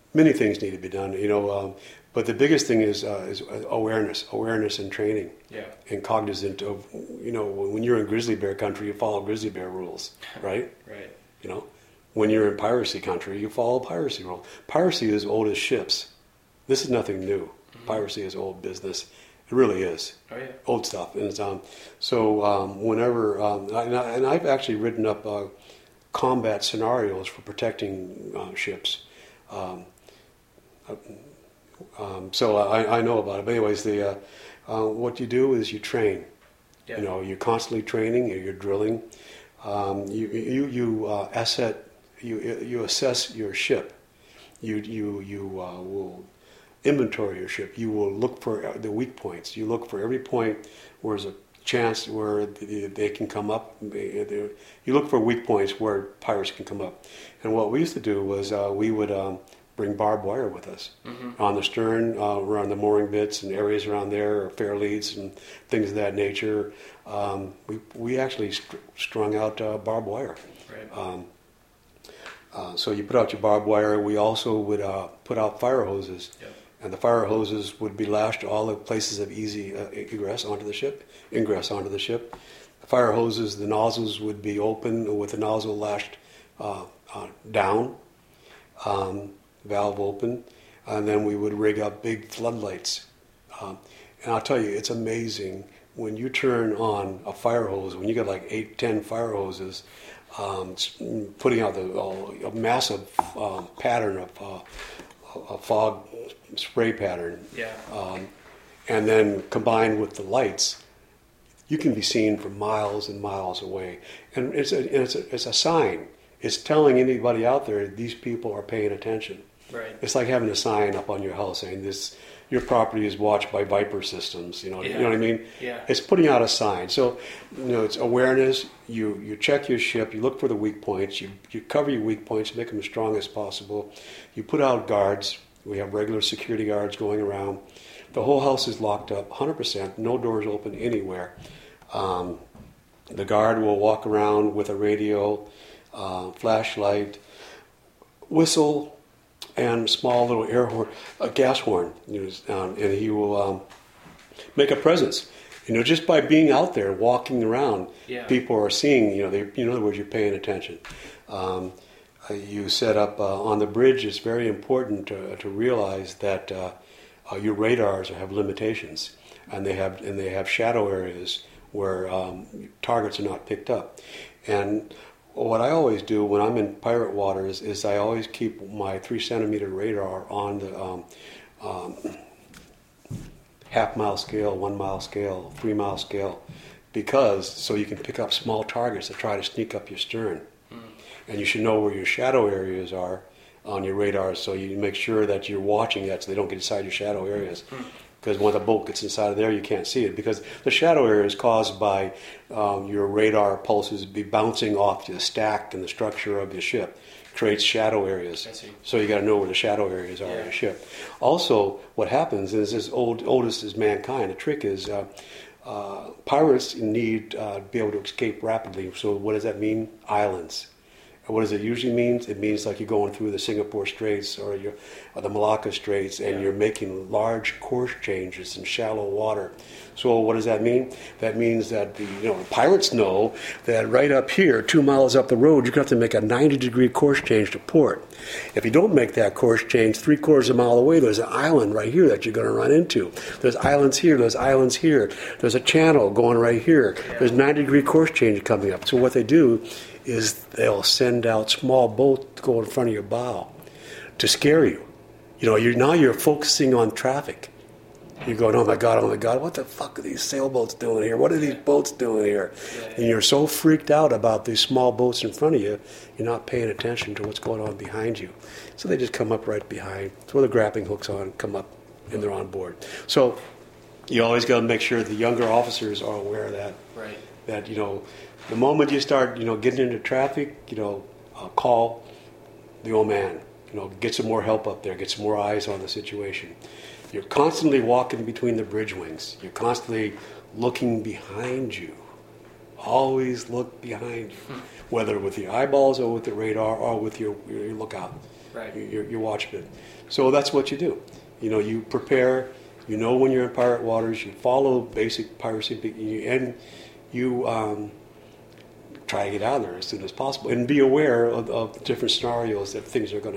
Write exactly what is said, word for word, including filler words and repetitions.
many things need to be done, you know. Um, but the biggest thing is uh, is awareness, awareness and training, yeah, and cognizant of, you know, when you're in grizzly bear country, you follow grizzly bear rules, right? right. You know, when you're in piracy country, you follow piracy rules. Piracy is old as ships. This is nothing new. Mm-hmm. Piracy is old business. It really is. Oh yeah. Old stuff. And it's, um, so um, whenever, um, and, I, and I've actually written up uh, combat scenarios for protecting uh, ships. Um, um, so I, I know about it. But anyways, the uh, uh, what you do is you train. Yeah. You know, you're constantly training. You're drilling. Um, you you you uh, asset. You you assess your ship. You you you uh, will inventory your ship. You will look for the weak points. You look for every point where there's a chance where they can come up. You look for weak points where pirates can come up. And what we used to do was uh, we would um, bring barbed wire with us mm-hmm. on the stern, uh, around the mooring bits and areas around there, or fair leads and things of that nature. Um, we we actually st- strung out uh, barbed wire. Right. Um, uh, so you put out your barbed wire. We also would uh, put out fire hoses. Yep. And the fire hoses would be lashed to all the places of easy uh, egress onto the ship, ingress onto the ship. The fire hoses, the nozzles would be open with the nozzle lashed uh, uh, down, um, valve open, and then we would rig up big floodlights. Um, and I'll tell you, it's amazing when you turn on a fire hose, when you get like eight, ten fire hoses, um, putting out the, uh, a massive um, pattern of uh, a fog spray pattern, yeah. um, and then combined with the lights, you can be seen from miles and miles away. And it's a, it's a, it's a sign. It's telling anybody out there these people are paying attention. Right. It's like having a sign up on your house saying this, your property is watched by Viper systems. You know, yeah. you know what I mean? Yeah. It's putting out a sign. So, you know, it's awareness. You you check your ship. You look for the weak points. You you cover your weak points. Make them as strong as possible. You put out guards. We have regular security guards going around. The whole house is locked up, one hundred percent. No doors open anywhere. Um, the guard will walk around with a radio, uh, flashlight, whistle, and small little air horn, a gas horn, you know, um, and he will um, make a presence. You know, just by being out there, walking around, yeah. people are seeing. You know, they, in other words, you're paying attention. Um, you set up uh, on the bridge. It's very important to, to realize that uh, uh, your radars have limitations, and they have and they have shadow areas where um, targets are not picked up. And what I always do when I'm in pirate waters is I always keep my three centimeter radar on the um, um, half mile scale, one mile scale, three mile scale, because so you can pick up small targets that try to sneak up your stern. Mm. And you should know where your shadow areas are on your radar, so you make sure that you're watching that so they don't get inside your shadow areas. Mm. Because when the boat gets inside of there, you can't see it. Because the shadow area is caused by um, your radar pulses be bouncing off the stack and the structure of your ship. Creates shadow areas. So you got to know where the shadow areas are yeah. in your ship. Also, what happens is, as old, oldest as mankind, the trick is uh, uh, pirates need uh, to be able to escape rapidly. So what does that mean? Islands. What does it usually mean? It means like you're going through the Singapore Straits or, you're, or the Malacca Straits, and yeah. you're making large course changes in shallow water. So what does that mean? That means that the you know the pirates know that right up here, two miles up the road, you're going to have to make a ninety degree course change to port. If you don't make that course change, three quarters of a mile away, there's an island right here that you're going to run into. There's islands here. There's islands here. There's a channel going right here. Yeah. There's ninety degree course change coming up. So what they do is they'll send out small boats to go in front of your bow to scare you. You know, you're now you're focusing on traffic. You're going, oh my God, oh my God, what the fuck are these sailboats doing here? What are these boats doing here? And you're so freaked out about these small boats in front of you, you're not paying attention to what's going on behind you. So they just come up right behind, throw the grappling hooks on, come up, and they're on board. So you always got to make sure the younger officers are aware of that. Right. That, you know, the moment you start, you know, getting into traffic, you know, uh, call the old man. You know, get some more help up there. Get some more eyes on the situation. You're constantly walking between the bridge wings. You're constantly looking behind you. Always look behind you, whether with your eyeballs or with the radar or with your, your lookout. Right. Your, your watchman. So that's what you do. You know, you prepare. You know when you're in pirate waters. You follow basic piracy, and you um, try to get out of there as soon as possible, and be aware of, of the different scenarios that things are going